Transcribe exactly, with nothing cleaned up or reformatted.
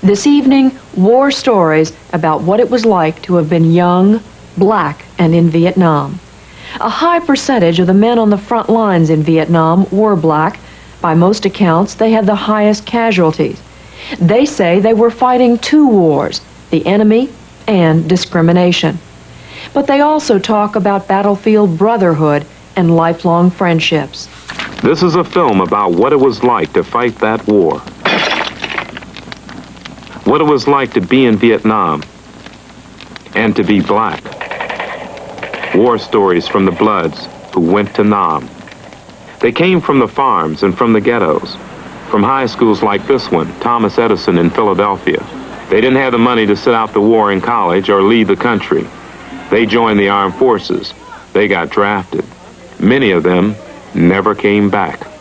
This evening, war stories about what it was like to have been young, black, and in Vietnam. A high percentage of the men on the front lines in Vietnam were black. By most accounts, they had the highest casualties. They say they were fighting two wars, the enemy and discrimination. But they also talk about battlefield brotherhood and lifelong friendships. This is a film about what it was like to fight that war. What it was like to be in Vietnam and to be black. War stories from the Bloods who went to Nam. They came from the farms and from the ghettos, from high schools like this one, Thomas Edison in Philadelphia. They didn't have the money to sit out the war in college or leave the country. They joined the armed forces. They got drafted. Many of them never came back.